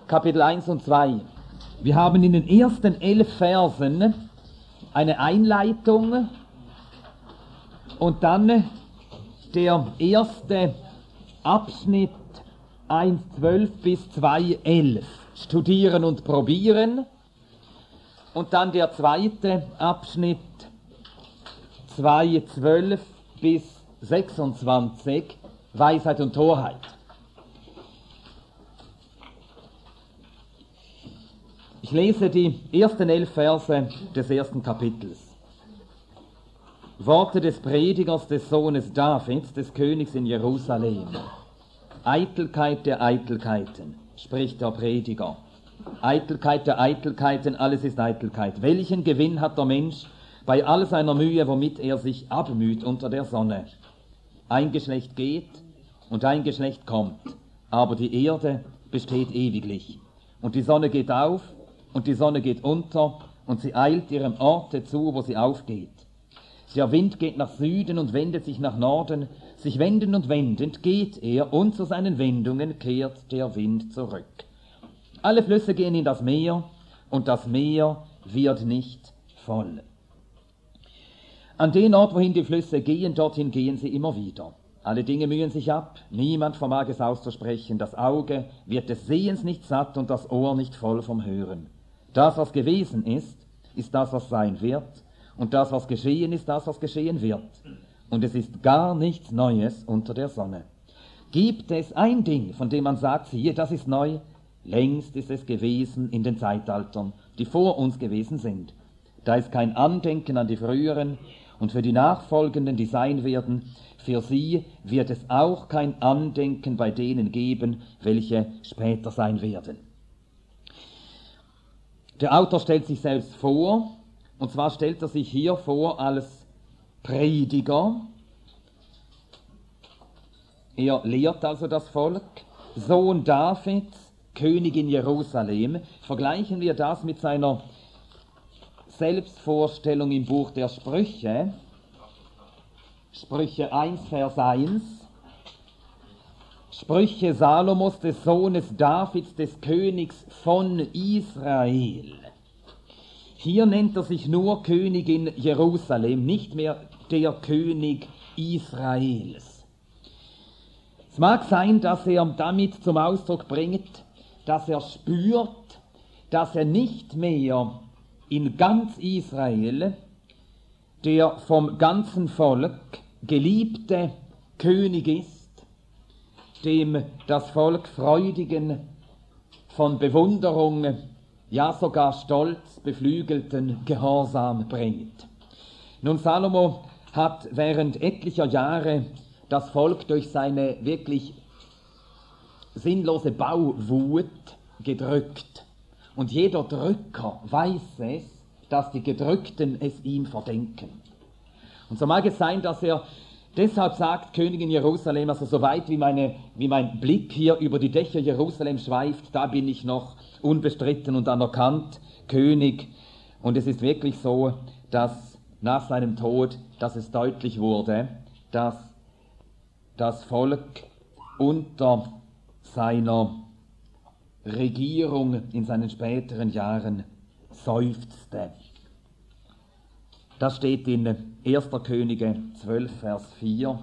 Kapitel 1 und 2. Wir haben in den ersten 11 Versen eine Einleitung und dann der erste Abschnitt 1,12 bis 2,11. Studieren und probieren. Und dann der zweite Abschnitt 2,12 bis 26. Weisheit und Torheit. Ich lese die ersten 11 Verse des ersten Kapitels. Worte des Predigers des Sohnes Davids, des Königs in Jerusalem. Eitelkeit der Eitelkeiten, spricht der Prediger. Eitelkeit der Eitelkeiten, alles ist Eitelkeit. Welchen Gewinn hat der Mensch bei all seiner Mühe, womit er sich abmüht unter der Sonne? Ein Geschlecht geht und ein Geschlecht kommt, aber die Erde besteht ewiglich. Und die Sonne geht auf und die Sonne geht unter und sie eilt ihrem Orte zu, wo sie aufgeht. Der Wind geht nach Süden und wendet sich nach Norden, sich wendend und wendend geht er und zu seinen Wendungen kehrt der Wind zurück. Alle Flüsse gehen in das Meer und das Meer wird nicht voll. An den Ort, wohin die Flüsse gehen, dorthin gehen sie immer wieder. Alle Dinge mühen sich ab, niemand vermag es auszusprechen. Das Auge wird des Sehens nicht satt und das Ohr nicht voll vom Hören. Das, was gewesen ist das, was sein wird. Und das, was geschehen ist das, was geschehen wird. Und es ist gar nichts Neues unter der Sonne. Gibt es ein Ding, von dem man sagt, siehe, das ist neu? Längst ist es gewesen in den Zeitaltern, die vor uns gewesen sind. Da ist kein Andenken an die früheren und für die nachfolgenden, die sein werden, für sie wird es auch kein Andenken bei denen geben, welche später sein werden. Der Autor stellt sich selbst vor, und zwar stellt er sich hier vor als Prediger. Er lehrt also das Volk, Sohn Davids, König in Jerusalem. Vergleichen wir das mit seiner Selbstvorstellung im Buch der Sprüche. Sprüche 1, Vers 1. Sprüche Salomos, des Sohnes Davids, des Königs von Israel. Hier nennt er sich nur König in Jerusalem, nicht mehr der König Israels. Es mag sein, dass er damit zum Ausdruck bringt, dass er spürt, dass er nicht mehr in ganz Israel der vom ganzen Volk geliebte König ist, dem das Volk freudigen, von Bewunderung, ja sogar stolz beflügelten Gehorsam bringt. Nun, Salomo hat während etlicher Jahre das Volk durch seine wirklich sinnlose Bauwut gedrückt. Und jeder Drücker weiß es, dass die Gedrückten es ihm verdenken. Und so mag es sein, dass er deshalb sagt, Königin Jerusalem, also so weit wie mein Blick hier über die Dächer Jerusalem schweift, da bin ich noch unbestritten und anerkannt König. Und es ist wirklich so, dass nach seinem Tod, dass es deutlich wurde, dass das Volk unter seiner Regierung in seinen späteren Jahren seufzte. Das steht in 1. Könige 12, Vers 4.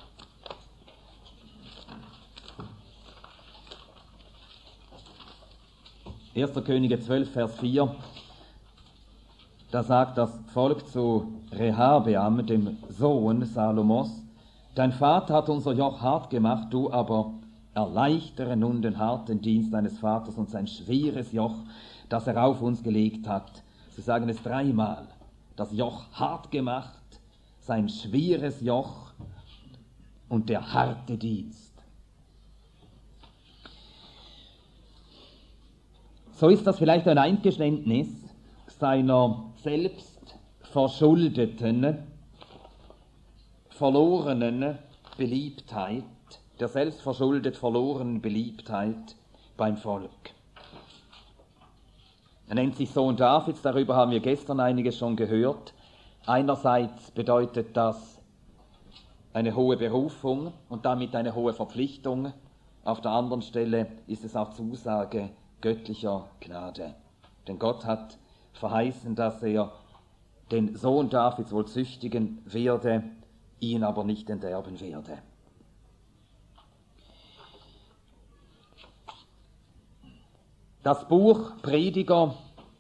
1. Könige 12, Vers 4. Da sagt das Volk zu Rehabeam, dem Sohn Salomos: Dein Vater hat unser Joch hart gemacht, du aber erleichtere nun den harten Dienst deines Vaters und sein schweres Joch, das er auf uns gelegt hat. Sie sagen es dreimal. Das Joch hart gemacht, sein schweres Joch und der harte Dienst. So ist das vielleicht ein Eingeständnis seiner selbst verschuldeten, verlorenen Beliebtheit, der selbstverschuldet verlorenen Beliebtheit beim Volk. Er nennt sich Sohn Davids, darüber haben wir gestern einiges schon gehört. Einerseits bedeutet das eine hohe Berufung und damit eine hohe Verpflichtung. Auf der anderen Stelle ist es auch Zusage göttlicher Gnade. Denn Gott hat verheißen, dass er den Sohn Davids wohl züchtigen werde, ihn aber nicht enterben werde. Das Buch Prediger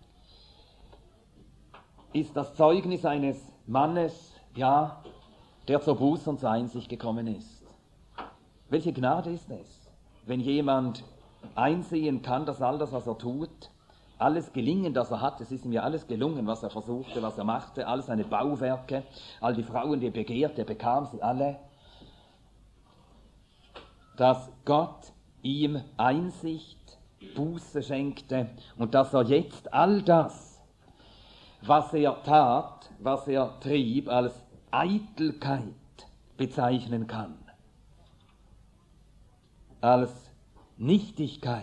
ist das Zeugnis eines Mannes, ja, der zur Buße und zur Einsicht gekommen ist. Welche Gnade ist es, wenn jemand einsehen kann, dass all das, was er tut, alles Gelingen, das er hat, es ist ihm ja alles gelungen, was er versuchte, was er machte, all seine Bauwerke, all die Frauen, die er begehrte, er bekam sie alle, dass Gott ihm Einsicht, Buße schenkte und dass er jetzt all das, was er tat, was er trieb, als Eitelkeit bezeichnen kann, als Nichtigkeit.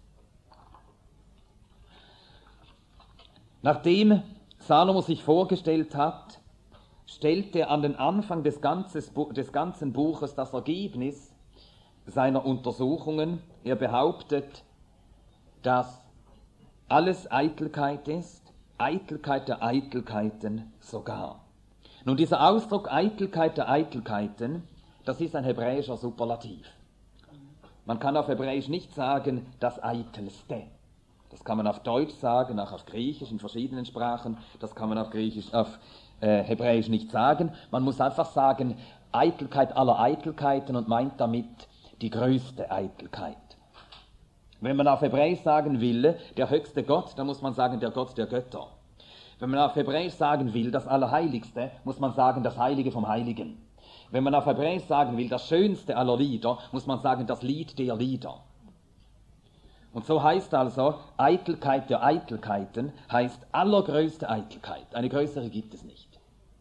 Nachdem Salomo sich vorgestellt hat, stellt er an den Anfang des ganzen Buches das Ergebnis seiner Untersuchungen. Er behauptet, dass alles Eitelkeit ist, Eitelkeit der Eitelkeiten sogar. Nun, dieser Ausdruck Eitelkeit der Eitelkeiten, das ist ein hebräischer Superlativ. Man kann auf Hebräisch nicht sagen, das Eitelste. Das kann man auf Deutsch sagen, auch auf Griechisch, in verschiedenen Sprachen. Das kann man auf Hebräisch nicht sagen. Man muss einfach sagen, Eitelkeit aller Eitelkeiten und meint damit die größte Eitelkeit. Wenn man auf Hebräisch sagen will, der höchste Gott, dann muss man sagen, der Gott der Götter. Wenn man auf Hebräisch sagen will, das Allerheiligste, muss man sagen, das Heilige vom Heiligen. Wenn man auf Hebräisch sagen will, das Schönste aller Lieder, muss man sagen, das Lied der Lieder. Und so heißt also, Eitelkeit der Eitelkeiten heißt allergrößte Eitelkeit. Eine größere gibt es nicht.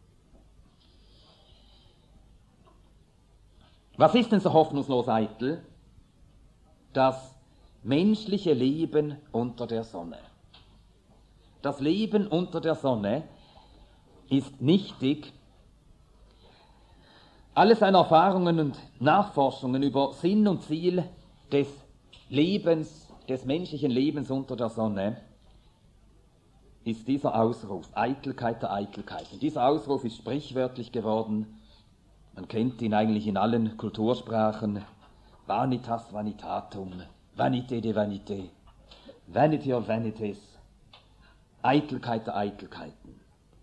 Was ist denn so hoffnungslos eitel? Das menschliche Leben unter der Sonne. Das Leben unter der Sonne ist nichtig. Alle seine Erfahrungen und Nachforschungen über Sinn und Ziel des Lebens, des menschlichen Lebens unter der Sonne, ist dieser Ausruf, Eitelkeit der Eitelkeiten. Dieser Ausruf ist sprichwörtlich geworden. Man kennt ihn eigentlich in allen Kultursprachen. Vanitas vanitatum, vanité de vanité, vanity of vanities, Eitelkeit der Eitelkeiten.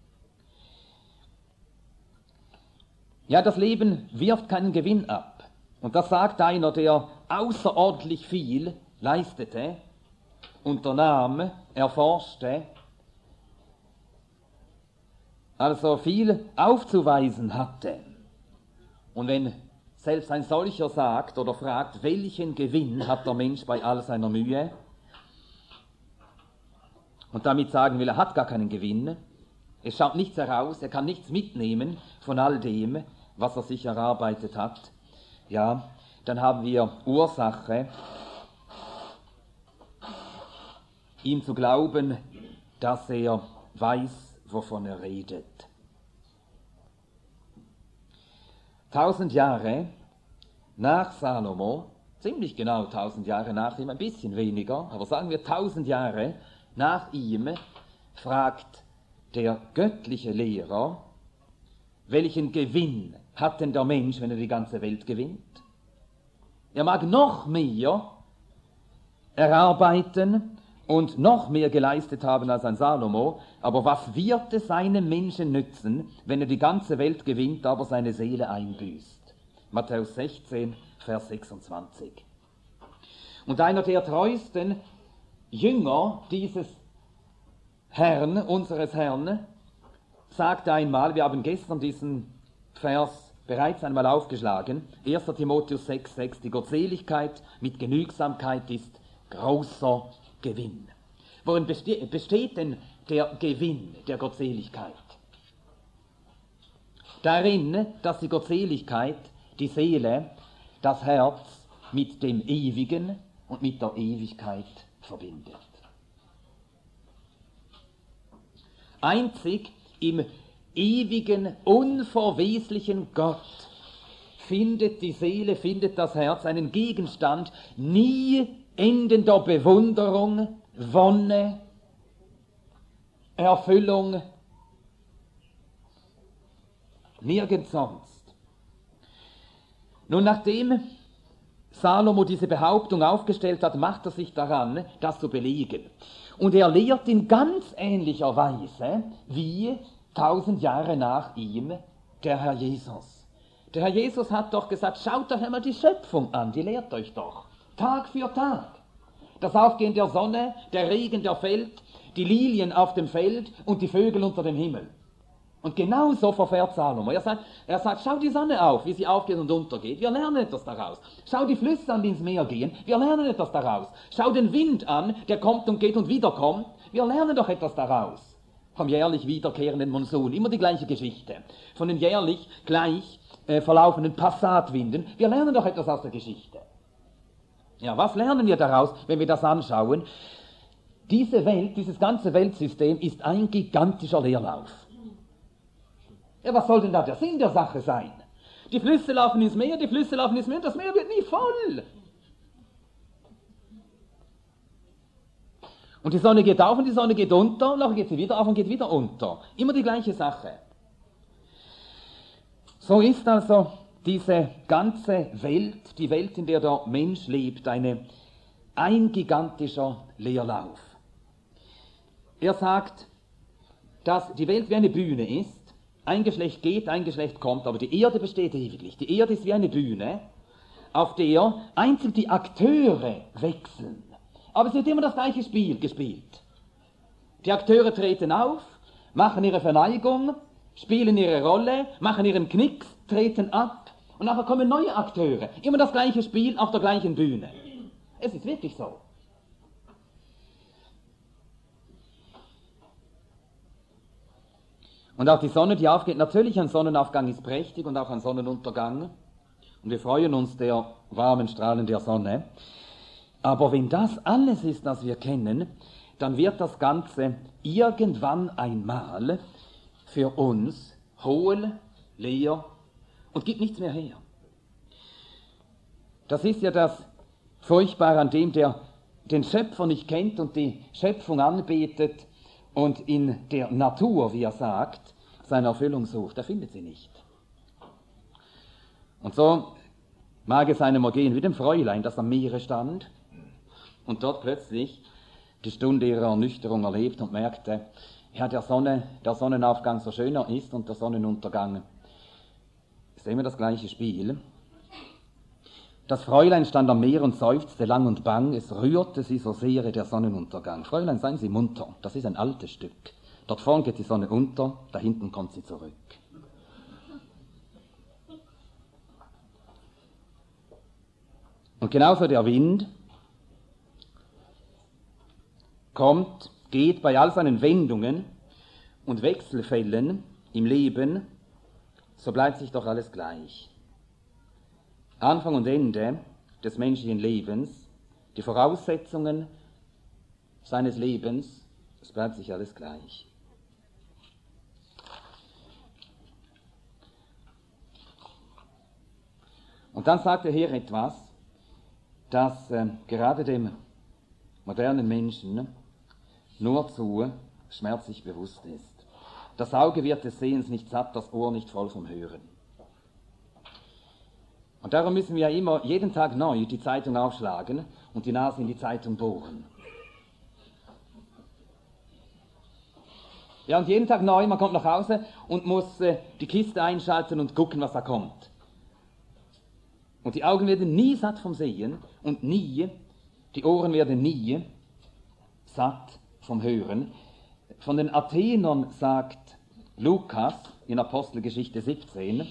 Ja, das Leben wirft keinen Gewinn ab. Und das sagt einer, der außerordentlich viel leistete, unternahm, erforschte, also viel aufzuweisen hatte. Und wenn selbst ein solcher sagt oder fragt, welchen Gewinn hat der Mensch bei all seiner Mühe, und damit sagen will, er hat gar keinen Gewinn, es schaut nichts heraus, er kann nichts mitnehmen von all dem, was er sich erarbeitet hat, ja, dann haben wir Ursache, ihm zu glauben, dass er weiß, wovon er redet. 1000 Jahre nach Salomo, ziemlich genau 1000 Jahre nach ihm, ein bisschen weniger, aber sagen wir 1000 Jahre nach ihm, fragt der göttliche Lehrer, welchen Gewinn hat denn der Mensch, wenn er die ganze Welt gewinnt? Er mag noch mehr erarbeiten und noch mehr geleistet haben als ein Salomo, aber was wird es einem Menschen nützen, wenn er die ganze Welt gewinnt, aber seine Seele einbüßt? Matthäus 16, Vers 26. Und einer der treuesten Jünger dieses Herrn, unseres Herrn, sagte einmal, wir haben gestern diesen Vers bereits einmal aufgeschlagen, 1. Timotheus 6,6, die Gottseligkeit mit Genügsamkeit ist großer Gewinn. Worin besteht denn der Gewinn der Gottseligkeit? Darin, dass die Gottseligkeit die Seele, das Herz mit dem Ewigen und mit der Ewigkeit verbindet. Einzig im ewigen, unverweslichen Gott findet die Seele, findet das Herz einen Gegenstand nie endender Bewunderung, Wonne, Erfüllung, nirgends sonst. Nun, nachdem Salomo diese Behauptung aufgestellt hat, macht er sich daran, das zu belegen. Und er lehrt in ganz ähnlicher Weise wie 1000 Jahre nach ihm der Herr Jesus. Der Herr Jesus hat doch gesagt, schaut doch einmal die Schöpfung an, die lehrt euch doch, Tag für Tag. Das Aufgehen der Sonne, der Regen, der fällt, die Lilien auf dem Feld und die Vögel unter dem Himmel. Und genau so verfährt Salomo. Er sagt, schau die Sonne auf, wie sie aufgeht und untergeht. Wir lernen etwas daraus. Schau die Flüsse an, die ins Meer gehen. Wir lernen etwas daraus. Schau den Wind an, der kommt und geht und wiederkommt. Wir lernen doch etwas daraus. Vom jährlich wiederkehrenden Monsun. Immer die gleiche Geschichte. Von den jährlich gleich verlaufenden Passatwinden. Wir lernen doch etwas aus der Geschichte. Ja, was lernen wir daraus, wenn wir das anschauen? Diese Welt, dieses ganze Weltsystem ist ein gigantischer Leerlauf. Ja, was soll denn da der Sinn der Sache sein? Die Flüsse laufen ins Meer, und das Meer wird nie voll. Und die Sonne geht auf und die Sonne geht unter, und nachher geht sie wieder auf und geht wieder unter. Immer die gleiche Sache. So ist also diese ganze Welt, die Welt, in der der Mensch lebt, ein gigantischer Leerlauf. Er sagt, dass die Welt wie eine Bühne ist. Ein Geschlecht geht, ein Geschlecht kommt, aber die Erde besteht ewiglich. Die Erde ist wie eine Bühne, auf der einzeln die Akteure wechseln. Aber es wird immer das gleiche Spiel gespielt. Die Akteure treten auf, machen ihre Verneigung, spielen ihre Rolle, machen ihren Knicks, treten ab und nachher kommen neue Akteure. Immer das gleiche Spiel auf der gleichen Bühne. Es ist wirklich so. Und auch die Sonne, die aufgeht, natürlich ein Sonnenaufgang ist prächtig und auch ein Sonnenuntergang. Und wir freuen uns der warmen Strahlen der Sonne. Aber wenn das alles ist, was wir kennen, dann wird das Ganze irgendwann einmal für uns hohl, leer und gibt nichts mehr her. Das ist ja das Furchtbare an dem, der den Schöpfer nicht kennt und die Schöpfung anbetet und in der Natur, wie er sagt, seine Erfüllung sucht. Er findet sie nicht. Und so mag es einem ergehen wie dem Fräulein, das am Meere stand und dort plötzlich die Stunde ihrer Ernüchterung erlebt und merkte, ja, der Sonnenaufgang so schöner ist und der Sonnenuntergang ist immer das gleiche Spiel. Das Fräulein stand am Meer und seufzte lang und bang, es rührte sie so sehr der Sonnenuntergang. Fräulein, seien Sie munter, das ist ein altes Stück. Dort vorn geht die Sonne unter, da hinten kommt sie zurück. Und genauso der Wind kommt, geht bei all seinen Wendungen und Wechselfällen im Leben, so bleibt sich doch alles gleich. Anfang und Ende des menschlichen Lebens, die Voraussetzungen seines Lebens, es bleibt sich alles gleich. Und dann sagt er hier etwas, das gerade dem modernen Menschen nur zu schmerzlich bewusst ist. Das Auge wird des Sehens nicht satt, das Ohr nicht voll vom Hören. Und darum müssen wir ja immer, jeden Tag neu, die Zeitung aufschlagen und die Nase in die Zeitung bohren. Ja, und jeden Tag neu, man kommt nach Hause und muss die Kiste einschalten und gucken, was da kommt. Und die Augen werden nie satt vom Sehen und die Ohren werden nie satt vom Hören. Von den Athenern sagt Lukas in Apostelgeschichte 17,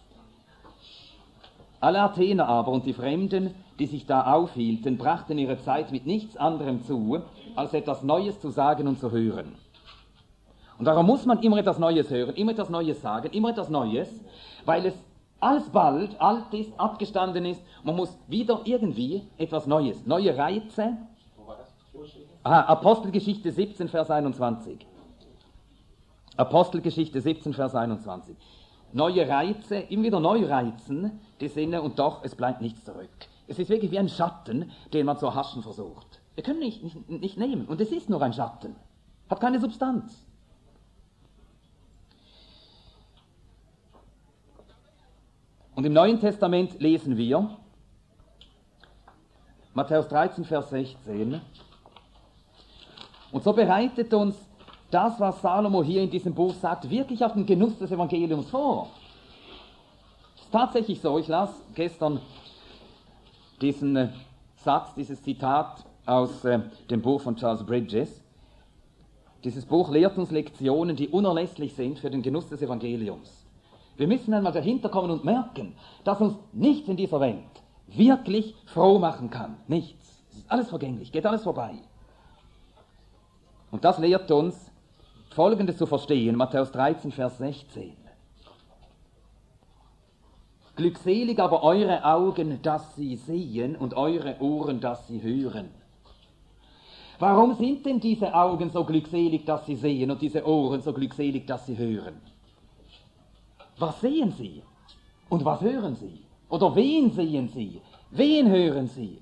alle Athener aber und die Fremden, die sich da aufhielten, brachten ihre Zeit mit nichts anderem zu, als etwas Neues zu sagen und zu hören. Und darum muss man immer etwas Neues hören, immer etwas Neues sagen, immer etwas Neues, weil es alsbald alt ist, abgestanden ist. Man muss wieder irgendwie etwas Neues, neue Reize. Apostelgeschichte 17, Vers 21. Apostelgeschichte 17, Vers 21. Neue Reize, immer wieder neu reizen die Sinne und doch, es bleibt nichts zurück. Es ist wirklich wie ein Schatten, den man zu erhaschen versucht. Wir können nicht nehmen. Und es ist nur ein Schatten. Hat keine Substanz. Und im Neuen Testament lesen wir, Matthäus 13, Vers 16, und so bereitet uns das, was Salomo hier in diesem Buch sagt, wirklich auf den Genuss des Evangeliums vor. Es ist tatsächlich so, ich las gestern diesen Satz, dieses Zitat aus dem Buch von Charles Bridges. Dieses Buch lehrt uns Lektionen, die unerlässlich sind für den Genuss des Evangeliums. Wir müssen einmal dahinter kommen und merken, dass uns nichts in dieser Welt wirklich froh machen kann. Nichts. Es ist alles vergänglich, geht alles vorbei. Und das lehrt uns, Folgendes zu verstehen, Matthäus 13, Vers 16. Glückselig aber eure Augen, dass sie sehen, und eure Ohren, dass sie hören. Warum sind denn diese Augen so glückselig, dass sie sehen, und diese Ohren so glückselig, dass sie hören? Was sehen sie? Und was hören sie? Oder wen sehen sie? Wen hören sie?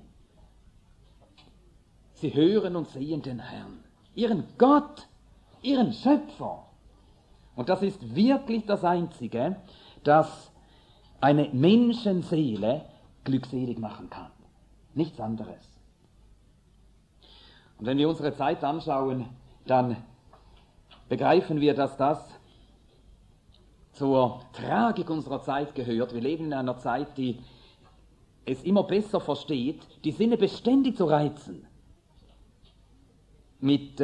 Sie hören und sehen den Herrn, ihren Gott, ihren Schöpfer. Und das ist wirklich das Einzige, das eine Menschenseele glückselig machen kann. Nichts anderes. Und wenn wir unsere Zeit anschauen, dann begreifen wir, dass das zur Tragik unserer Zeit gehört. Wir leben in einer Zeit, die es immer besser versteht, die Sinne beständig zu reizen. Mit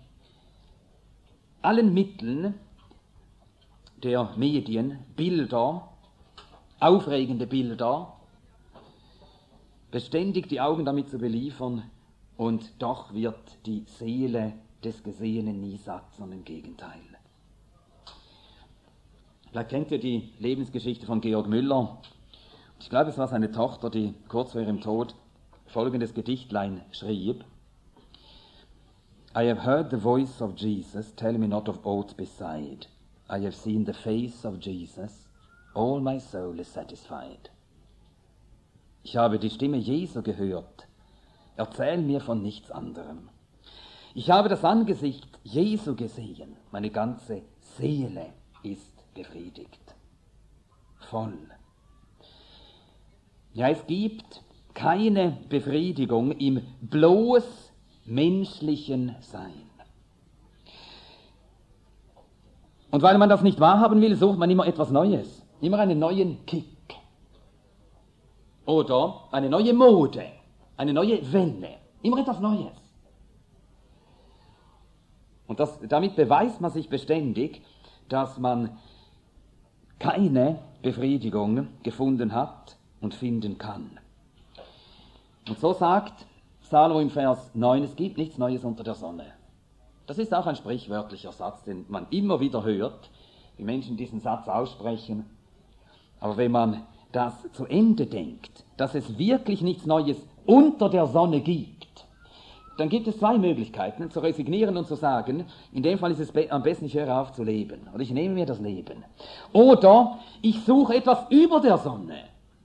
allen Mitteln der Medien, Bilder, aufregende Bilder, beständig die Augen damit zu beliefern, und doch wird die Seele des Gesehenen nie satt, sondern im Gegenteil. Vielleicht kennt ihr die Lebensgeschichte von Georg Müller. Ich glaube, es war seine Tochter, die kurz vor ihrem Tod folgendes Gedichtlein schrieb. I have heard the voice of Jesus, tell me not of aught beside. I have seen the face of Jesus, all my soul is satisfied. Ich habe die Stimme Jesu gehört, erzähl mir von nichts anderem. Ich habe das Angesicht Jesu gesehen, meine ganze Seele ist befriedigt, voll. Ja, es gibt keine Befriedigung im bloß menschlichen Sein. Und weil man das nicht wahrhaben will, sucht man immer etwas Neues, immer einen neuen Kick oder eine neue Mode, eine neue Welle, immer etwas Neues. Und damit beweist man sich beständig, dass man keine Befriedigung gefunden hat und finden kann. Und so sagt Salomo im Vers 9, es gibt nichts Neues unter der Sonne. Das ist auch ein sprichwörtlicher Satz, den man immer wieder hört, wie Menschen diesen Satz aussprechen. Aber wenn man das zu Ende denkt, dass es wirklich nichts Neues unter der Sonne gibt, dann gibt es zwei Möglichkeiten, zu resignieren und zu sagen, in dem Fall ist es am besten, ich höre auf zu leben, oder ich nehme mir das Leben. Oder ich suche etwas über der Sonne.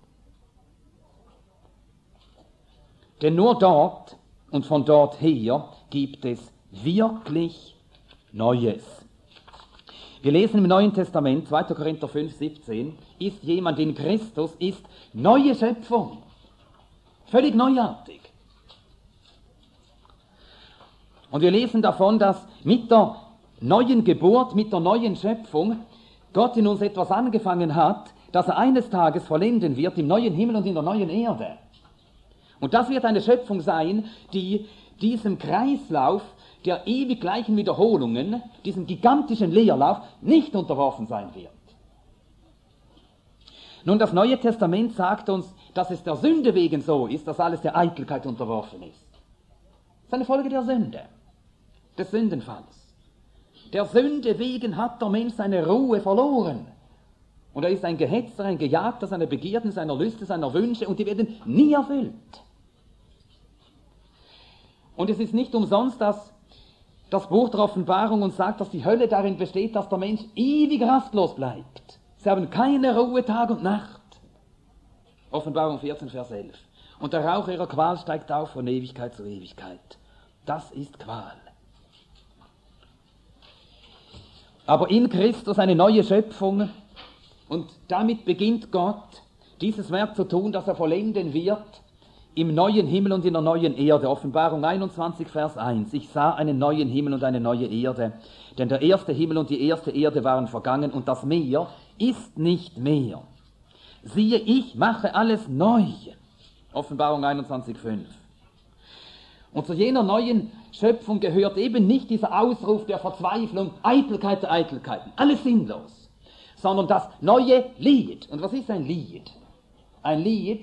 Denn nur dort und von dort her gibt es wirklich Neues. Wir lesen im Neuen Testament, 2. Korinther 5, 17, ist jemand in Christus, ist neue Schöpfung. Völlig neuartig. Und wir lesen davon, dass mit der neuen Geburt, mit der neuen Schöpfung Gott in uns etwas angefangen hat, das er eines Tages vollenden wird im neuen Himmel und in der neuen Erde. Und das wird eine Schöpfung sein, die diesem Kreislauf der ewig gleichen Wiederholungen, diesem gigantischen Leerlauf, nicht unterworfen sein wird. Nun, das Neue Testament sagt uns, dass es der Sünde wegen so ist, dass alles der Eitelkeit unterworfen ist. Das ist eine Folge der Sünde, des Sündenfalls. Der Sünde wegen hat der Mensch seine Ruhe verloren. Und er ist ein Gehetzter, ein Gejagter seiner Begierden, seiner Lüste, seiner Wünsche, und die werden nie erfüllt. Und es ist nicht umsonst, dass das Buch der Offenbarung uns sagt, dass die Hölle darin besteht, dass der Mensch ewig rastlos bleibt. Sie haben keine Ruhe Tag und Nacht. Offenbarung 14, Vers 11. Und der Rauch ihrer Qual steigt auf von Ewigkeit zu Ewigkeit. Das ist Qual. Aber in Christus eine neue Schöpfung, und damit beginnt Gott, dieses Werk zu tun, das er vollenden wird, im neuen Himmel und in der neuen Erde. Offenbarung 21, Vers 1. Ich sah einen neuen Himmel und eine neue Erde, denn der erste Himmel und die erste Erde waren vergangen und das Meer ist nicht mehr. Siehe, ich mache alles neu. Offenbarung 21, 5. Und zu jener neuen Schöpfung gehört eben nicht dieser Ausruf der Verzweiflung, Eitelkeit der Eitelkeiten, alles sinnlos, sondern das neue Lied. Und was ist ein Lied? Ein Lied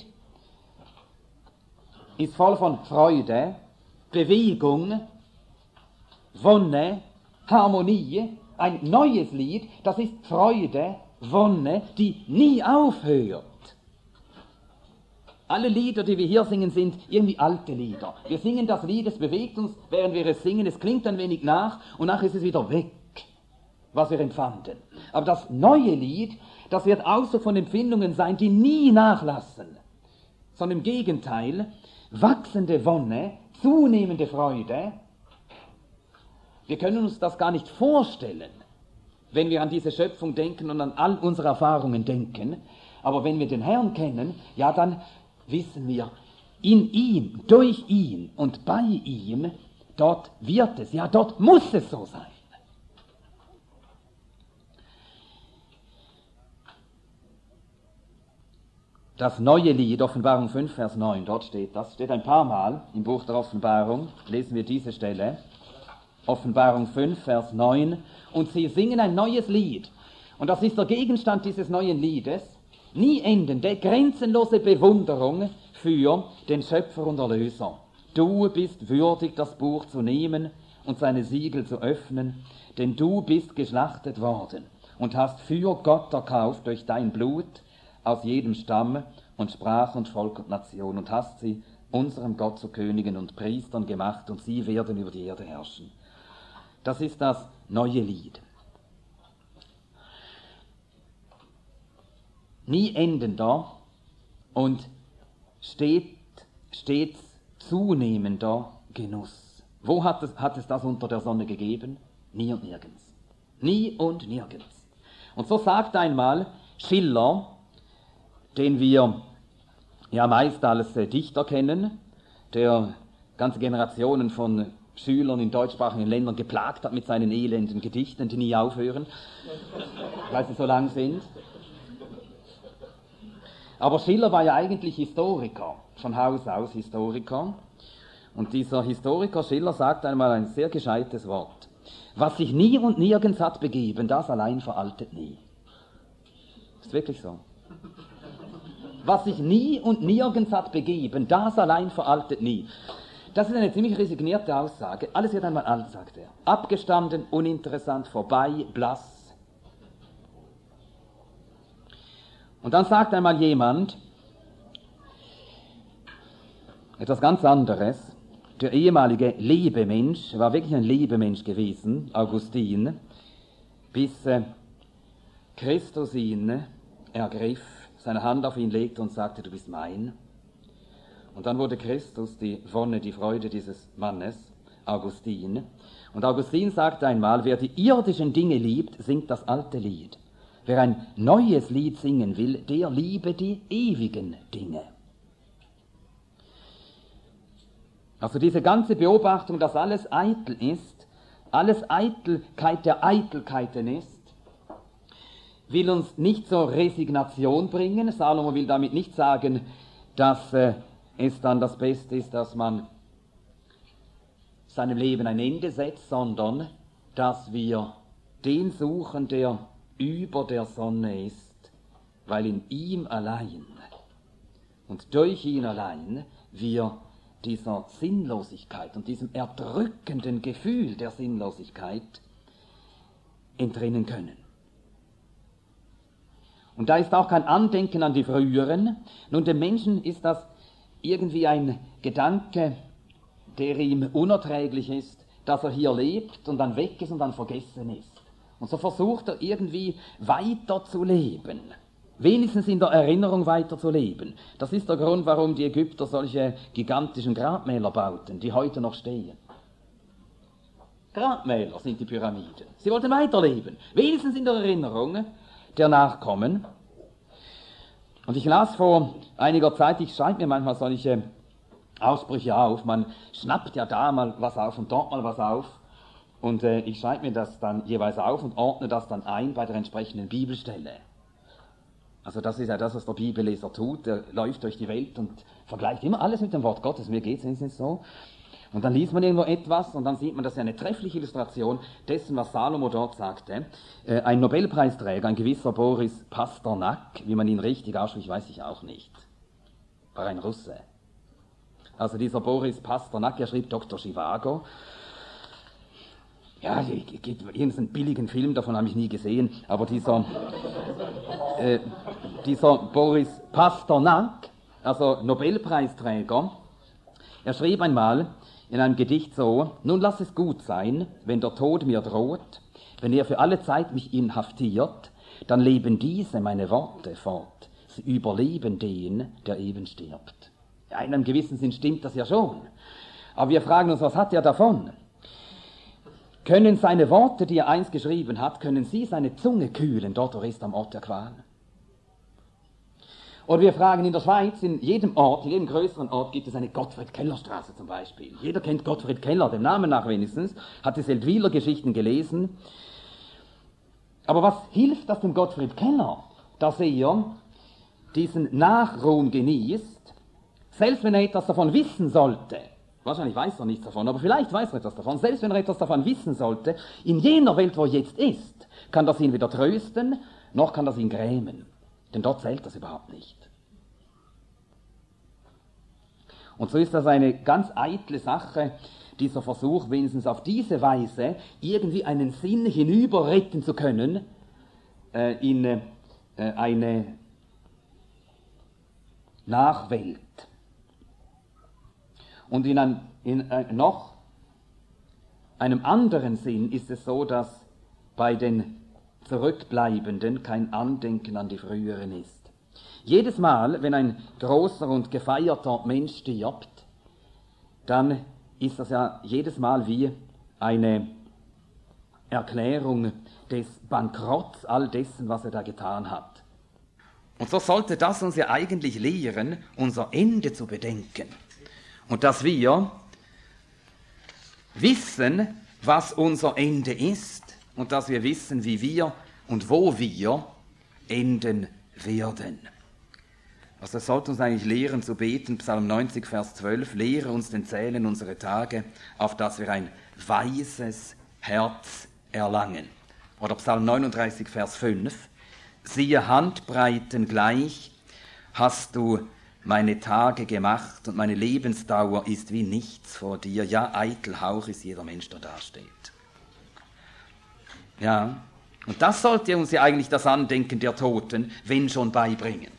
ist voll von Freude, Bewegung, Wonne, Harmonie. Ein neues Lied, das ist Freude, Wonne, die nie aufhört. Alle Lieder, die wir hier singen, sind irgendwie alte Lieder. Wir singen das Lied, es bewegt uns, während wir es singen, es klingt ein wenig nach und nachher ist es wieder weg, was wir empfanden. Aber das neue Lied, das wird auch so von Empfindungen sein, die nie nachlassen, sondern im Gegenteil, wachsende Wonne, zunehmende Freude. Wir können uns das gar nicht vorstellen, wenn wir an diese Schöpfung denken und an all unsere Erfahrungen denken. Aber wenn wir den Herrn kennen, ja, dann wissen wir, in ihm, durch ihn und bei ihm, dort wird es, ja, dort muss es so sein. Das neue Lied, Offenbarung 5, Vers 9, dort steht das, steht ein paar Mal im Buch der Offenbarung, lesen wir diese Stelle, Offenbarung 5, Vers 9, und sie singen ein neues Lied. Und das ist der Gegenstand dieses neuen Liedes, nie endende, grenzenlose Bewunderung für den Schöpfer und Erlöser. Du bist würdig, das Buch zu nehmen und seine Siegel zu öffnen, denn du bist geschlachtet worden und hast für Gott erkauft durch dein Blut aus jedem Stamm und Sprache und Volk und Nation und hast sie unserem Gott zu Königen und Priestern gemacht und sie werden über die Erde herrschen. Das ist das neue Lied. Nie endender und stets zunehmender Genuss. Wo hat es das unter der Sonne gegeben? Nie und nirgends. Nie und nirgends. Und so sagt einmal Schiller, den wir ja meist als Dichter kennen, der ganze Generationen von Schülern in deutschsprachigen Ländern geplagt hat mit seinen elenden Gedichten, die nie aufhören, weil sie so lang sind. Aber Schiller war ja eigentlich Historiker, von Haus aus Historiker. Und dieser Historiker Schiller sagt einmal ein sehr gescheites Wort. Was sich nie und nirgends hat begeben, das allein veraltet nie. Ist wirklich so. Was sich nie und nirgends hat begeben, das allein veraltet nie. Das ist eine ziemlich resignierte Aussage. Alles wird einmal alt, sagt er. Abgestanden, uninteressant, vorbei, blass. Und dann sagt einmal jemand etwas ganz anderes. Der ehemalige Lebemensch, war wirklich ein Lebemensch gewesen, Augustin, bis Christus ihn ergriff, seine Hand auf ihn legte und sagte, du bist mein. Und dann wurde Christus die Wonne, die Freude dieses Mannes, Augustin. Und Augustin sagte einmal, wer die irdischen Dinge liebt, singt das alte Lied. Wer ein neues Lied singen will, der liebe die ewigen Dinge. Also diese ganze Beobachtung, dass alles eitel ist, alles Eitelkeit der Eitelkeiten ist, will uns nicht zur Resignation bringen. Salomo will damit nicht sagen, dass es dann das Beste ist, dass man seinem Leben ein Ende setzt, sondern dass wir den suchen, der über der Sonne ist, weil in ihm allein und durch ihn allein wir dieser Sinnlosigkeit und diesem erdrückenden Gefühl der Sinnlosigkeit entrinnen können. Und da ist auch kein Andenken an die Früheren. Nun, dem Menschen ist das irgendwie ein Gedanke, der ihm unerträglich ist, dass er hier lebt und dann weg ist und dann vergessen ist. Und so versucht er irgendwie weiter zu leben. wenigstens in der Erinnerung weiterzuleben. Das ist der Grund, warum die Ägypter solche gigantischen Grabmäler bauten, die heute noch stehen. Grabmäler sind die Pyramiden. Sie wollten weiterleben, wenigstens in der Erinnerung der Nachkommen. Und ich las vor einiger Zeit, ich schreibe mir manchmal solche Aussprüche auf, man schnappt ja da mal was auf und dort mal was auf. Und ich schreibe mir das dann jeweils auf und ordne das dann ein bei der entsprechenden Bibelstelle. Also das ist ja das, was der Bibelleser tut. Der läuft durch die Welt und vergleicht immer alles mit dem Wort Gottes. Mir geht es nicht so. Und dann liest man irgendwo etwas und dann sieht man, das ist eine treffliche Illustration dessen, was Salomo dort sagte. Ein Nobelpreisträger, ein gewisser Boris Pasternak, wie man ihn richtig ausspricht, weiß ich auch nicht. War ein Russe. Also dieser Boris Pasternak, er schrieb Dr. Zhivago. Ja, irgendeinen billigen Film, davon habe ich nie gesehen, aber dieser Boris Pasternak, also Nobelpreisträger, er schrieb einmal in einem Gedicht so: Nun lass es gut sein, wenn der Tod mir droht, wenn er für alle Zeit mich inhaftiert, dann leben diese meine Worte fort, sie überleben den, der eben stirbt. Ja, in einem gewissen Sinn stimmt das ja schon, aber wir fragen uns, was hat er davon? Können seine Worte, die er einst geschrieben hat, können sie seine Zunge kühlen, dort wo er ist am Ort der Qual? Oder wir fragen in der Schweiz, in jedem Ort, in jedem größeren Ort gibt es eine Gottfried-Keller-Straße zum Beispiel. Jeder kennt Gottfried Keller, dem Namen nach wenigstens, hat die Seldwyler Geschichten gelesen. Aber was hilft das dem Gottfried Keller, dass er diesen Nachruhm genießt, selbst wenn er etwas davon wissen sollte? Wahrscheinlich weiß er nichts davon, aber vielleicht weiß er etwas davon. Selbst wenn er etwas davon wissen sollte, in jener Welt, wo er jetzt ist, kann das ihn weder trösten, noch kann das ihn grämen. Denn dort zählt das überhaupt nicht. Und so ist das eine ganz eitle Sache, dieser Versuch, wenigstens auf diese Weise irgendwie einen Sinn hinüber retten zu können in eine Nachwelt. Und in noch einem anderen Sinn ist es so, dass bei den Zurückbleibenden kein Andenken an die früheren ist. Jedes Mal, wenn ein großer und gefeierter Mensch stirbt, dann ist das ja jedes Mal wie eine Erklärung des Bankrotts all dessen, was er da getan hat. Und so sollte das uns ja eigentlich lehren, unser Ende zu bedenken. Und dass wir wissen, was unser Ende ist und dass wir wissen, wie wir und wo wir enden werden. Also das sollte uns eigentlich lehren zu beten, Psalm 90, Vers 12, lehre uns den Zählen unsere Tage, auf dass wir ein weises Herz erlangen. Oder Psalm 39, Vers 5, siehe Handbreiten gleich hast du meine Tage gemacht und meine Lebensdauer ist wie nichts vor dir. Ja, eitel Hauch ist jeder Mensch, der dasteht. Ja, und das sollte uns ja eigentlich das Andenken der Toten, wenn schon, beibringen.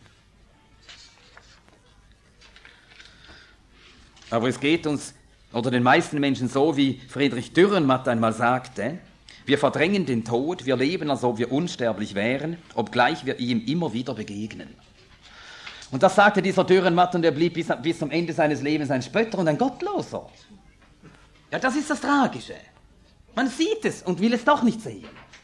Aber es geht uns, oder den meisten Menschen so, wie Friedrich Dürrenmatt einmal sagte: Wir verdrängen den Tod, wir leben, als ob wir unsterblich wären, obgleich wir ihm immer wieder begegnen. Und das sagte dieser Dürrenmatt, und er blieb bis zum Ende seines Lebens ein Spötter und ein Gottloser. Ja, das ist das Tragische. Man sieht es und will es doch nicht sehen.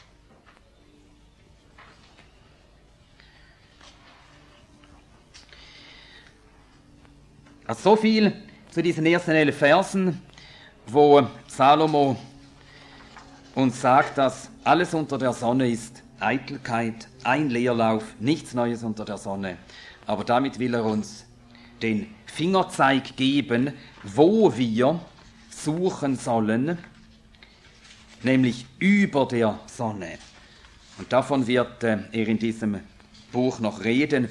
Also so viel zu diesen ersten 11 Versen, wo Salomo uns sagt, dass alles unter der Sonne ist Eitelkeit, ein Leerlauf, nichts Neues unter der Sonne. Aber damit will er uns den Fingerzeig geben, wo wir suchen sollen, nämlich über der Sonne. Und davon wird er in diesem Buch noch reden.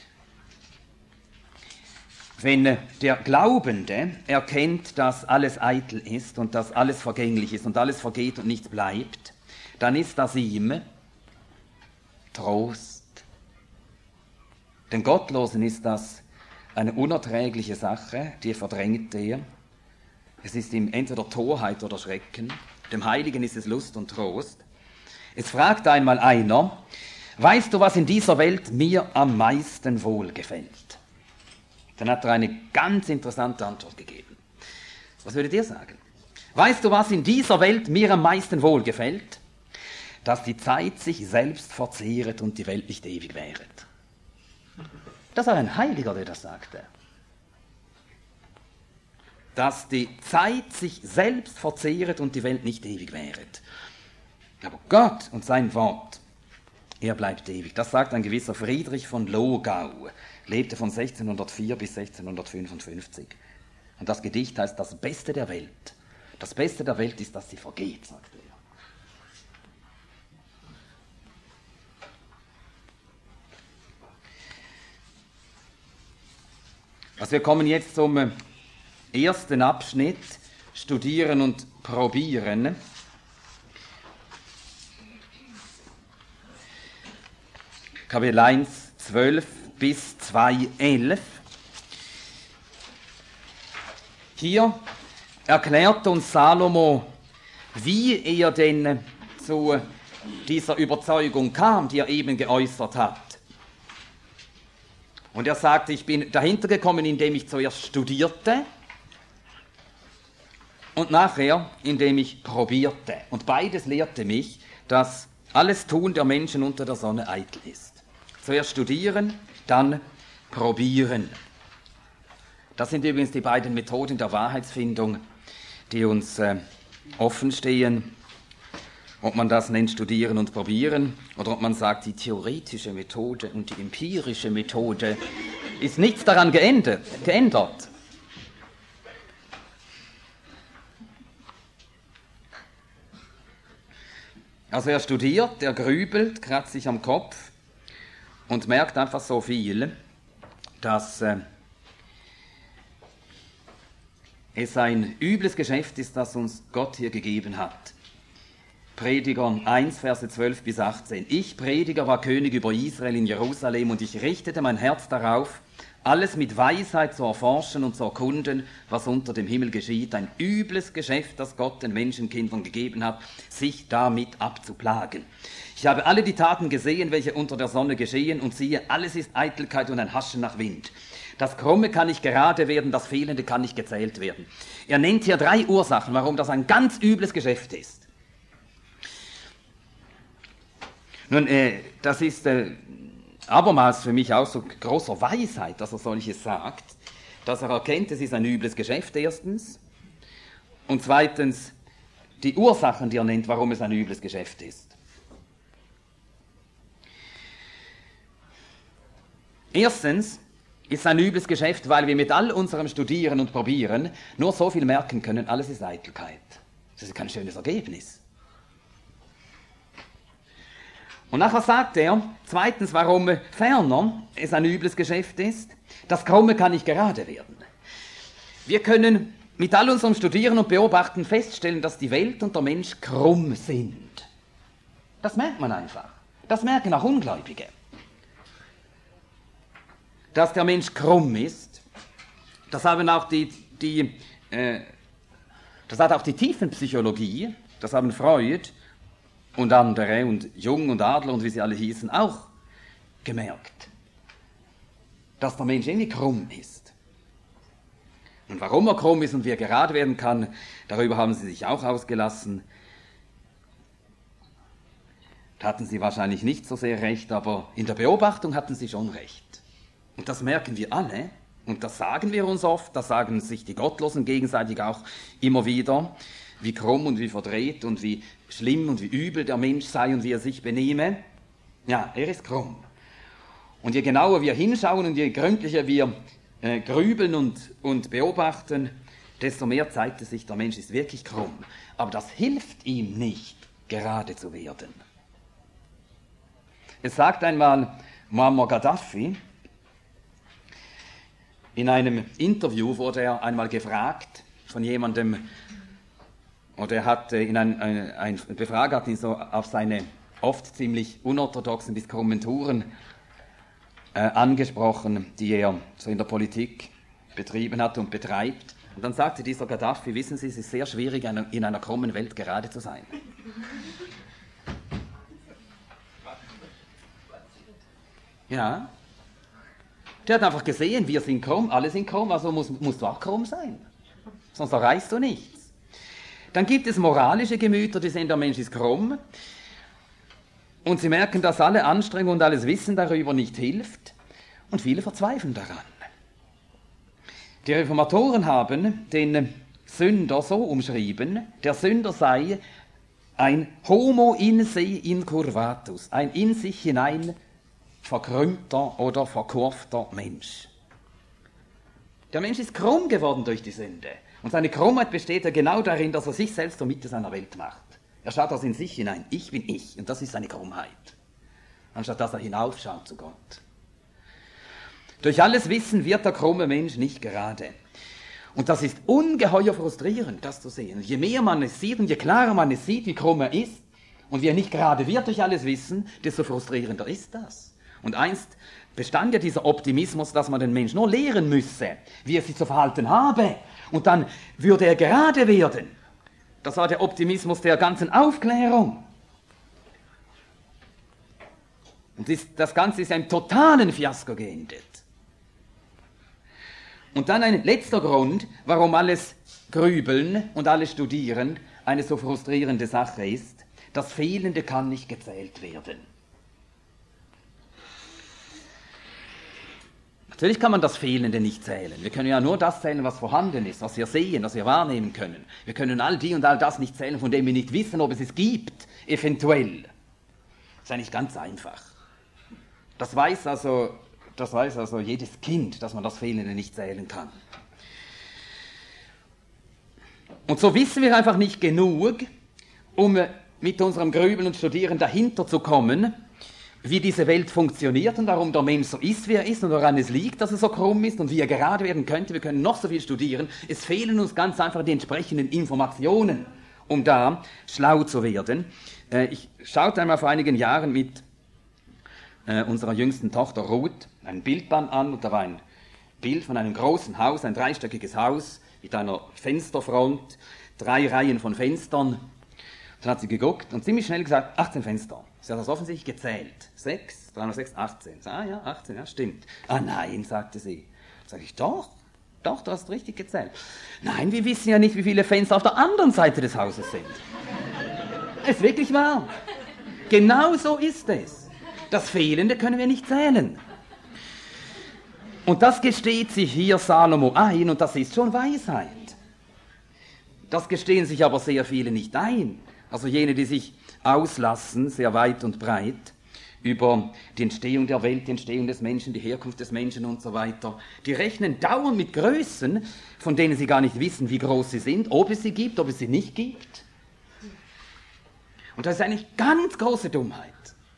Wenn der Glaubende erkennt, dass alles eitel ist und dass alles vergänglich ist und alles vergeht und nichts bleibt, dann ist das ihm Trost. Den Gottlosen ist das eine unerträgliche Sache, die verdrängt er. Es ist ihm entweder Torheit oder Schrecken. Dem Heiligen ist es Lust und Trost. Es fragt einmal einer, weißt du, was in dieser Welt mir am meisten wohlgefällt? Dann hat er eine ganz interessante Antwort gegeben. Was würdet ihr sagen? Weißt du, was in dieser Welt mir am meisten wohlgefällt? Dass die Zeit sich selbst verzehret und die Welt nicht ewig währet. Das war ein Heiliger, der das sagte. Dass die Zeit sich selbst verzehret und die Welt nicht ewig währet. Aber Gott und sein Wort, er bleibt ewig. Das sagt ein gewisser Friedrich von Logau, lebte von 1604 bis 1655. Und das Gedicht heißt Das Beste der Welt. Das Beste der Welt ist, dass sie vergeht, sagt er. Also wir kommen jetzt zum ersten Abschnitt, Studieren und Probieren. Kapitel 1, 12 bis 2, 11. Hier erklärt uns Salomo, wie er denn zu dieser Überzeugung kam, die er eben geäußert hat. Und er sagt, ich bin dahinter gekommen, indem ich zuerst studierte und nachher, indem ich probierte. Und beides lehrte mich, dass alles Tun der Menschen unter der Sonne eitel ist. Zuerst studieren, dann probieren. Das sind übrigens die beiden Methoden der Wahrheitsfindung, die uns offen stehen. Ob man das nennt Studieren und Probieren oder ob man sagt, die theoretische Methode und die empirische Methode, ist nichts daran geändert. Also er studiert, er grübelt, kratzt sich am Kopf und merkt einfach so viel, dass es ein übles Geschäft ist, das uns Gott hier gegeben hat. Prediger 1, Verse 12 bis 18. Ich, Prediger, war König über Israel in Jerusalem und ich richtete mein Herz darauf, alles mit Weisheit zu erforschen und zu erkunden, was unter dem Himmel geschieht. Ein übles Geschäft, das Gott den Menschenkindern gegeben hat, sich damit abzuplagen. Ich habe alle die Taten gesehen, welche unter der Sonne geschehen, und siehe, alles ist Eitelkeit und ein Haschen nach Wind. Das Krumme kann nicht gerade werden, das Fehlende kann nicht gezählt werden. Er nennt hier 3 Ursachen, warum das ein ganz übles Geschäft ist. Nun, das ist abermals für mich auch so großer Weisheit, dass er solches sagt, dass er erkennt, es ist ein übles Geschäft, erstens, und zweitens die Ursachen, die er nennt, warum es ein übles Geschäft ist. Erstens ist es ein übles Geschäft, weil wir mit all unserem Studieren und Probieren nur so viel merken können, alles ist Eitelkeit. Das ist kein schönes Ergebnis. Und nachher sagt er, zweitens, warum ferner es ein übles Geschäft ist, das Krumme kann nicht gerade werden. Wir können mit all unserem Studieren und Beobachten feststellen, dass die Welt und der Mensch krumm sind. Das merkt man einfach. Das merken auch Ungläubige. Dass der Mensch krumm ist, das haben auch das hat auch die Tiefenpsychologie, das haben Freud und andere und Jung und Adler und wie sie alle hießen auch gemerkt, dass der Mensch irgendwie krumm ist. Und warum er krumm ist und wie er gerade werden kann, darüber haben sie sich auch ausgelassen. Da hatten sie wahrscheinlich nicht so sehr recht, aber in der Beobachtung hatten sie schon recht. Und das merken wir alle und das sagen wir uns oft, das sagen sich die Gottlosen gegenseitig auch immer wieder, wie krumm und wie verdreht und wie schlimm und wie übel der Mensch sei und wie er sich benehme. Ja, er ist krumm. Und je genauer wir hinschauen und je gründlicher wir grübeln und beobachten, desto mehr zeigt es sich, der Mensch ist wirklich krumm. Aber das hilft ihm nicht, gerade zu werden. Es sagt einmal Muammar Gaddafi, in einem Interview wurde er einmal gefragt von jemandem, oder er hat ein Befrager hat ihn so auf seine oft ziemlich unorthodoxen bis krummen Touren angesprochen, die er so in der Politik betrieben hat und betreibt. Und dann sagte dieser Gaddafi, wissen Sie, es ist sehr schwierig, in einer krummen Welt gerade zu sein. Ja. Der hat einfach gesehen, wir sind krumm, alle sind krumm, also musst du auch krumm sein. Sonst erreichst du nichts. Dann gibt es moralische Gemüter, die sehen, der Mensch ist krumm. Und sie merken, dass alle Anstrengung und alles Wissen darüber nicht hilft. Und viele verzweifeln daran. Die Reformatoren haben den Sünder so umschrieben, der Sünder sei ein Homo in se incurvatus, ein in sich hinein verkrümmter oder verkurvter Mensch. Der Mensch ist krumm geworden durch die Sünde. Und seine Krummheit besteht ja genau darin, dass er sich selbst zur Mitte seiner Welt macht. Er schaut also in sich hinein. Ich bin ich. Und das ist seine Krummheit. Anstatt dass er hinaufschaut zu Gott. Durch alles Wissen wird der krumme Mensch nicht gerade. Und das ist ungeheuer frustrierend, das zu sehen. Je mehr man es sieht und je klarer man es sieht, wie krumm er ist und wie er nicht gerade wird durch alles Wissen, desto frustrierender ist das. Und einst bestand ja dieser Optimismus, dass man den Menschen nur lehren müsse, wie er sich zu verhalten habe. Und dann würde er gerade werden. Das war der Optimismus der ganzen Aufklärung. Und das Ganze ist einem totalen Fiasko geendet. Und dann ein letzter Grund, warum alles Grübeln und alles Studieren eine so frustrierende Sache ist: Das Fehlende kann nicht gezählt werden. Natürlich kann man das Fehlende nicht zählen. Wir können ja nur das zählen, was vorhanden ist, was wir sehen, was wir wahrnehmen können. Wir können all die und all das nicht zählen, von dem wir nicht wissen, ob es es gibt, eventuell. Das ist eigentlich ganz einfach. Das weiß also jedes Kind, dass man das Fehlende nicht zählen kann. Und so wissen wir einfach nicht genug, um mit unserem Grübeln und Studieren dahinter zu kommen, wie diese Welt funktioniert und warum der Mensch so ist, wie er ist und woran es liegt, dass er so krumm ist und wie er gerade werden könnte. Wir können noch so viel studieren. Es fehlen uns ganz einfach die entsprechenden Informationen, um da schlau zu werden. Ich schaute einmal vor einigen Jahren mit unserer jüngsten Tochter Ruth ein Bildband an und da war ein Bild von einem großen Haus, ein dreistöckiges Haus mit einer Fensterfront, 3 Reihen von Fenstern. Dann hat sie geguckt und ziemlich schnell gesagt, 18 Fenster. Sie hat das offensichtlich gezählt. 6, 306, 18. Ah ja, 18, ja, stimmt. Ah nein, sagte sie. Sag ich, doch, du hast richtig gezählt. Nein, wir wissen ja nicht, wie viele Fenster auf der anderen Seite des Hauses sind. Ist wirklich wahr. Genau so ist es. Das Fehlende können wir nicht zählen. Und das gesteht sich hier Salomo ein und das ist schon Weisheit. Das gestehen sich aber sehr viele nicht ein. Also jene, die sich auslassen, sehr weit und breit, über die Entstehung der Welt, die Entstehung des Menschen, die Herkunft des Menschen und so weiter. Die rechnen dauernd mit Größen, von denen sie gar nicht wissen, wie groß sie sind, ob es sie gibt, ob es sie nicht gibt. Und das ist eigentlich ganz große Dummheit.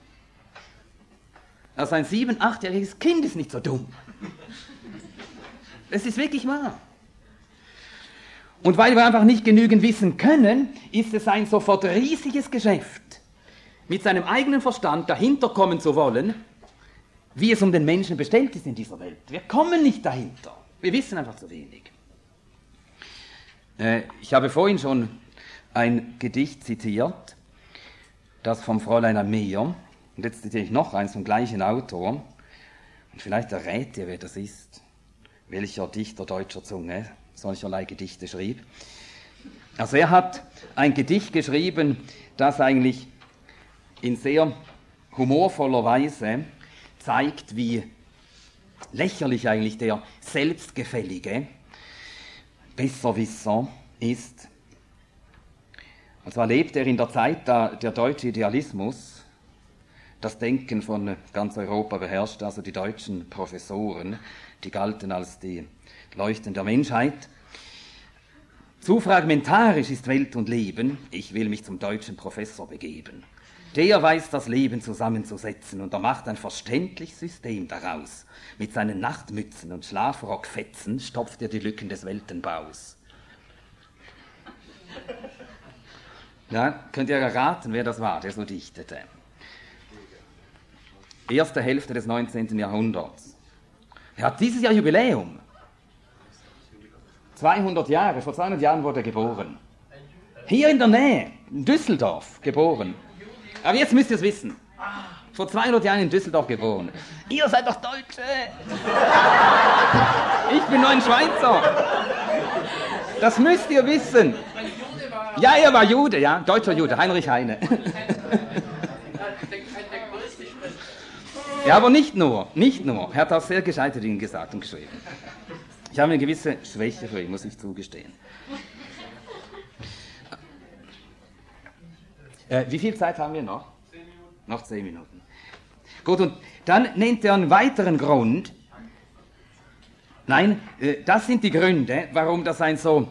Also ein 7-, 8-jähriges Kind ist nicht so dumm. Es ist wirklich wahr. Und weil wir einfach nicht genügend wissen können, ist es ein sofort riesiges Geschäft, mit seinem eigenen Verstand dahinter kommen zu wollen, wie es um den Menschen bestellt ist in dieser Welt. Wir kommen nicht dahinter. Wir wissen einfach zu wenig. Ich habe vorhin schon ein Gedicht zitiert, das vom Fräulein am Meer. Und jetzt zitiere ich noch eins vom gleichen Autor. Und vielleicht errät ihr, wer das ist, welcher Dichter deutscher Zunge solcherlei Gedichte schrieb. Also er hat ein Gedicht geschrieben, das eigentlich in sehr humorvoller Weise zeigt, wie lächerlich eigentlich der selbstgefällige Besserwisser ist. Und zwar lebt er in der Zeit, da der deutsche Idealismus das Denken von ganz Europa beherrscht, also die deutschen Professoren, die galten als die Leuchten der Menschheit. Zu fragmentarisch ist Welt und Leben, ich will mich zum deutschen Professor begeben. Der weiß das Leben zusammenzusetzen und er macht ein verständliches System daraus. Mit seinen Nachtmützen und Schlafrockfetzen stopft er die Lücken des Weltenbaus. Ja, könnt ihr erraten, wer das war, der so dichtete? Erste Hälfte des 19. Jahrhunderts. Er hat dieses Jahr Jubiläum. 200 Jahre, vor 200 Jahren wurde er geboren. Hier in der Nähe, in Düsseldorf, geboren. Aber jetzt müsst ihr es wissen. vor 200 Jahren in Düsseldorf geboren. Ihr seid doch Deutsche. Ich bin nur ein Schweizer. Das müsst ihr wissen. Ja, er war Jude, ja, deutscher Jude, Heinrich Heine. Ja, aber nicht nur. Er hat auch sehr gescheite Dinge gesagt und geschrieben. Ich habe eine gewisse Schwäche für ihn, muss ich zugestehen. Wie viel Zeit haben wir noch? 10 Minuten. Noch 10 Minuten. Gut, und dann nennt er einen weiteren Grund. Nein, das sind die Gründe, warum das ein so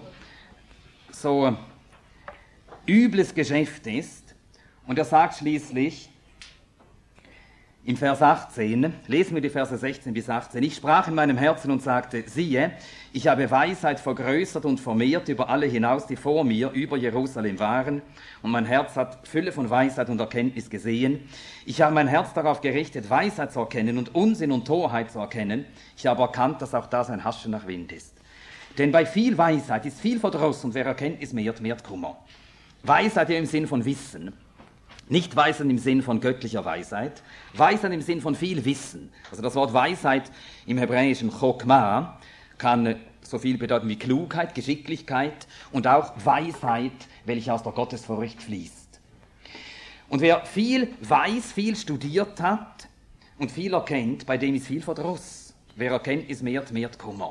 übles Geschäft ist. Und er sagt schließlich im Vers 18, lesen wir die Verse 16 bis 18, ich sprach in meinem Herzen und sagte, siehe, ich habe Weisheit vergrößert und vermehrt über alle hinaus, die vor mir über Jerusalem waren, und mein Herz hat Fülle von Weisheit und Erkenntnis gesehen. Ich habe mein Herz darauf gerichtet, Weisheit zu erkennen und Unsinn und Torheit zu erkennen. Ich habe erkannt, dass auch das ein Haschen nach Wind ist. Denn bei viel Weisheit ist viel Verdruss, und wer Erkenntnis mehrt, mehrt Kummer. Weisheit im Sinn von Wissen. Nicht Weisheit im Sinn von göttlicher Weisheit, Weisheit im Sinn von viel Wissen. Also das Wort Weisheit im Hebräischen Chokmah kann so viel bedeuten wie Klugheit, Geschicklichkeit und auch Weisheit, welche aus der Gottesfurcht fließt. Und wer viel weiß, viel studiert hat und viel erkennt, bei dem ist viel Verdruss. Wer Erkenntnis mehrt, mehrt Kummer.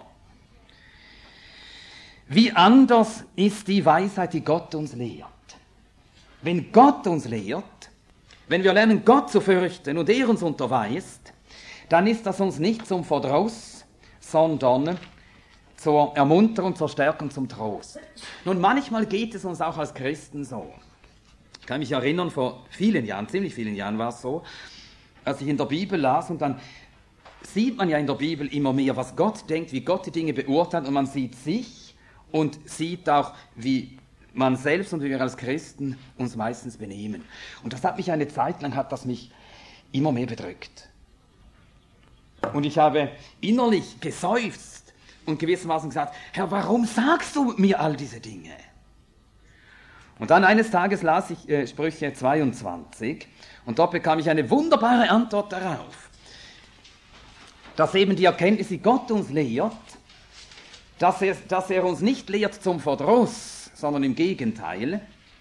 Wie anders ist die Weisheit, die Gott uns lehrt. Wenn Gott uns lehrt, wenn wir lernen, Gott zu fürchten und er uns unterweist, dann ist das uns nicht zum Verdruss, sondern zur Ermunterung, zur Stärkung, zum Trost. Nun, manchmal geht es uns auch als Christen so. Ich kann mich erinnern, vor vielen Jahren, ziemlich vielen Jahren war es so, als ich in der Bibel las, und dann sieht man ja in der Bibel immer mehr, was Gott denkt, wie Gott die Dinge beurteilt, und man sieht sich und sieht auch, wie man selbst und wir als Christen uns meistens benehmen. Und das hat mich eine Zeit lang, hat das mich immer mehr bedrückt. Und ich habe innerlich geseufzt und gewissermaßen gesagt, Herr, warum sagst du mir all diese Dinge? Und dann eines Tages las ich Sprüche 22 und dort bekam ich eine wunderbare Antwort darauf, dass eben die Erkenntnis, die Gott uns lehrt, dass er uns nicht lehrt zum Verdruss, sondern im Gegenteil.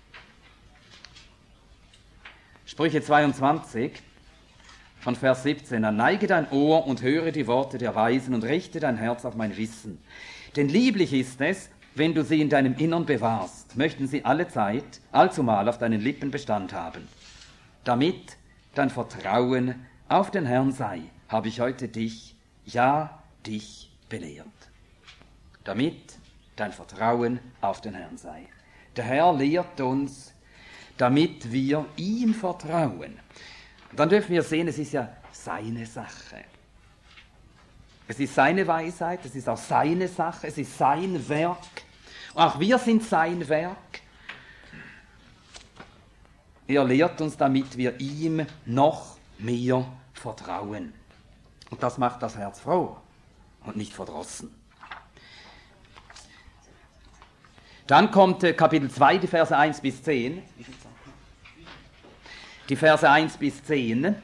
Sprüche 22 von Vers 17. Dann neige dein Ohr und höre die Worte der Weisen und richte dein Herz auf mein Wissen. Denn lieblich ist es, wenn du sie in deinem Innern bewahrst, möchten sie alle Zeit, allzumal auf deinen Lippen Bestand haben. Damit dein Vertrauen auf den Herrn sei, habe ich heute dich, ja, dich belehrt. Damit dein Vertrauen auf den Herrn sei. Der Herr lehrt uns, damit wir ihm vertrauen. Und dann dürfen wir sehen, es ist ja seine Sache. Es ist seine Weisheit, es ist auch seine Sache, es ist sein Werk. Auch wir sind sein Werk. Er lehrt uns, damit wir ihm noch mehr vertrauen. Und das macht das Herz froh und nicht verdrossen. Dann kommt Kapitel 2, die Verse 1 bis 10. Die Verse 1 bis 10.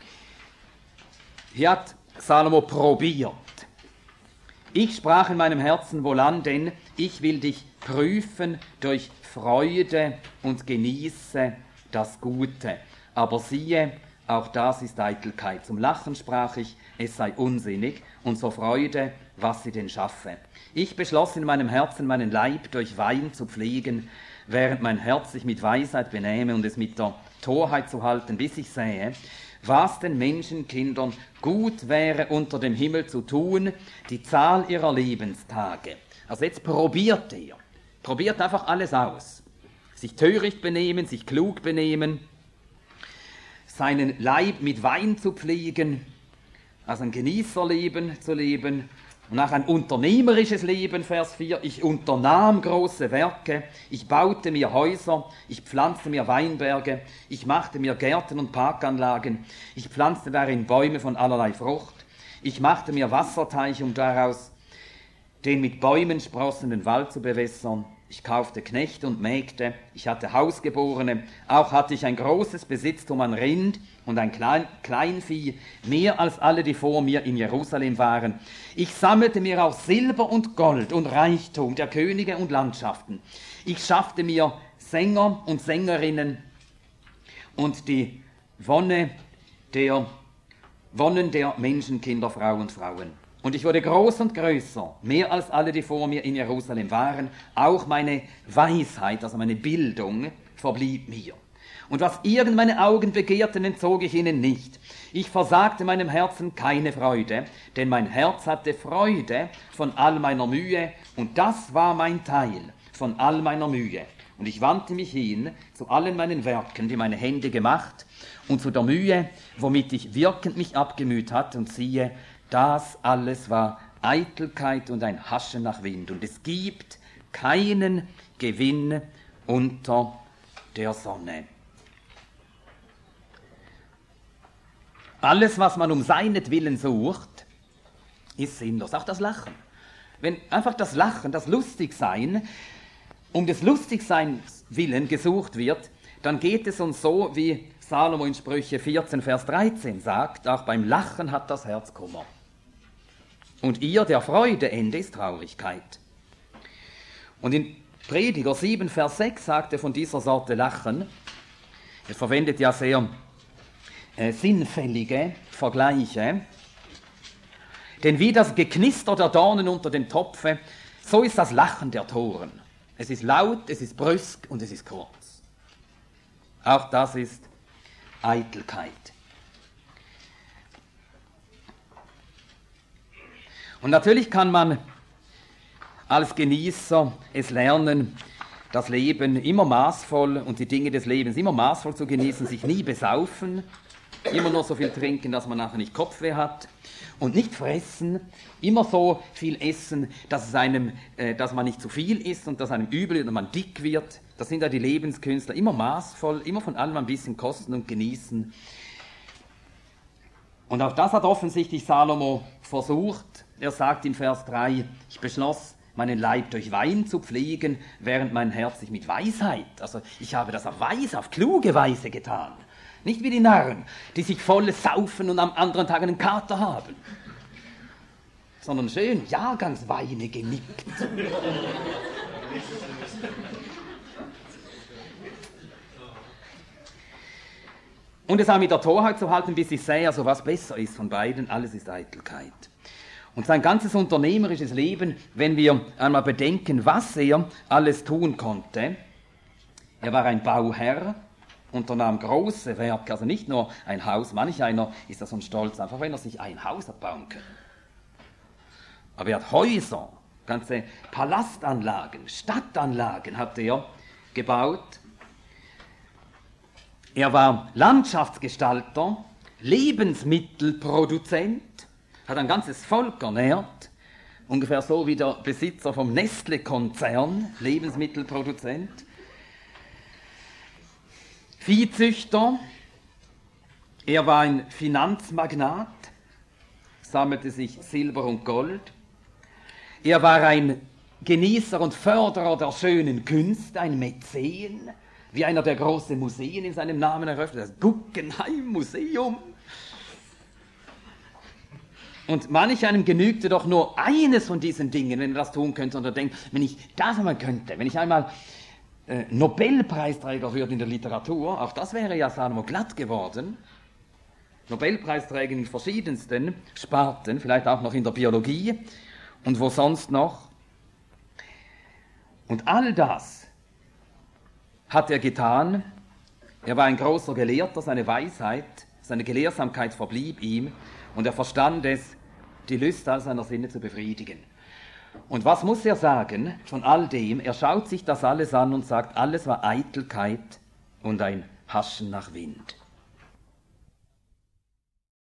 Hier hat Salomo probiert. Ich sprach in meinem Herzen, wohlan, denn ich will dich prüfen durch Freude und genieße das Gute. Aber siehe, auch das ist Eitelkeit. Zum Lachen sprach ich, es sei unsinnig, und zur Freude, was sie denn schaffe. Ich beschloss in meinem Herzen, meinen Leib durch Wein zu pflegen, während mein Herz sich mit Weisheit benehme und es mit der Torheit zu halten, bis ich sähe, was den Menschenkindern gut wäre unter dem Himmel zu tun, die Zahl ihrer Lebenstage. Also jetzt probiert er. Probiert einfach alles aus. Sich töricht benehmen, sich klug benehmen, seinen Leib mit Wein zu pflegen, also ein Genießerleben zu leben und auch ein unternehmerisches Leben, Vers 4. Ich unternahm große Werke, ich baute mir Häuser, ich pflanzte mir Weinberge, ich machte mir Gärten und Parkanlagen, ich pflanzte darin Bäume von allerlei Frucht, ich machte mir Wasserteiche, um daraus den mit Bäumen sprossenden Wald zu bewässern. ich kaufte Knechte und Mägde, ich hatte Hausgeborene, auch hatte ich ein großes Besitztum an Rind und ein Kleinvieh, mehr als alle, die vor mir in Jerusalem waren. Ich sammelte mir auch Silber und Gold und Reichtum der Könige und Landschaften. Ich schaffte mir Sänger und Sängerinnen und die Wonnen der Menschenkinder, Frauen und Frauen. Und ich wurde groß und größer, mehr als alle, die vor mir in Jerusalem waren. Auch meine Weisheit, also meine Bildung, verblieb mir. Und was irgend meine Augen begehrten, entzog ich ihnen nicht. Ich versagte meinem Herzen keine Freude, denn mein Herz hatte Freude von all meiner Mühe, und das war mein Teil von all meiner Mühe. Und ich wandte mich hin zu allen meinen Werken, die meine Hände gemacht, und zu der Mühe, womit ich wirkend mich abgemüht hatte, und siehe, das alles war Eitelkeit und ein Haschen nach Wind. Und es gibt keinen Gewinn unter der Sonne. Alles, was man um seinetwillen sucht, ist sinnlos. Auch das Lachen. Wenn einfach das Lachen, das Lustigsein, um des Lustigseins willen gesucht wird, dann geht es uns so, wie Salomo in Sprüche 14, Vers 13 sagt, auch beim Lachen hat das Herz Kummer. Und ihr der Freude Ende ist Traurigkeit. Und in Prediger 7, Vers 6 sagt er von dieser Sorte Lachen, er verwendet ja sehr sinnfällige Vergleiche, denn wie das Geknister der Dornen unter dem Topfe, so ist das Lachen der Toren. Es ist laut, es ist brüsk und es ist kurz. Auch das ist Eitelkeit. Und natürlich kann man als Genießer es lernen, das Leben immer maßvoll und die Dinge des Lebens immer maßvoll zu genießen, sich nie besaufen, immer nur so viel trinken, dass man nachher nicht Kopfweh hat und nicht fressen, immer so viel essen, dass man nicht zu viel isst und dass einem übel wird und man dick wird. Das sind ja die Lebenskünstler, immer maßvoll, immer von allem ein bisschen kosten und genießen. Und auch das hat offensichtlich Salomo versucht. Er sagt in Vers 3, ich beschloss, meinen Leib durch Wein zu pflegen, während mein Herz sich mit Weisheit, also ich habe das auf kluge Weise getan. Nicht wie die Narren, die sich voll saufen und am anderen Tag einen Kater haben, sondern schön Jahrgangsweine genickt. Und es auch mit der Torheit zu halten, bis ich sehe, also was besser ist von beiden, alles ist Eitelkeit. Und sein ganzes unternehmerisches Leben, wenn wir einmal bedenken, was er alles tun konnte. Er war ein Bauherr, unternahm große Werke, also nicht nur ein Haus. Manch einer ist da so stolz, einfach wenn er sich ein Haus hat bauen können. Aber er hat Häuser, ganze Palastanlagen, Stadtanlagen hat er gebaut. Er war Landschaftsgestalter, Lebensmittelproduzent, hat ein ganzes Volk ernährt, ungefähr so wie der Besitzer vom Nestle-Konzern, Lebensmittelproduzent. Viehzüchter, er war ein Finanzmagnat, sammelte sich Silber und Gold. Er war ein Genießer und Förderer der schönen Künste, ein Mäzen, wie einer, der große Museen in seinem Namen eröffnet, das Guggenheim-Museum. Und manch einem genügte doch nur eines von diesen Dingen, wenn er das tun könnte, und er denkt, wenn ich das einmal könnte, wenn ich einmal Nobelpreisträger würde in der Literatur, auch das wäre ja Salomo glatt geworden. Nobelpreisträger in verschiedensten Sparten, vielleicht auch noch in der Biologie und wo sonst noch. Und all das hat er getan. Er war ein großer Gelehrter, seine Weisheit, seine Gelehrsamkeit verblieb ihm und er verstand es, die Lust all seiner Sinne zu befriedigen. Und was muss er sagen von all dem? Er schaut sich das alles an und sagt, alles war Eitelkeit und ein Haschen nach Wind.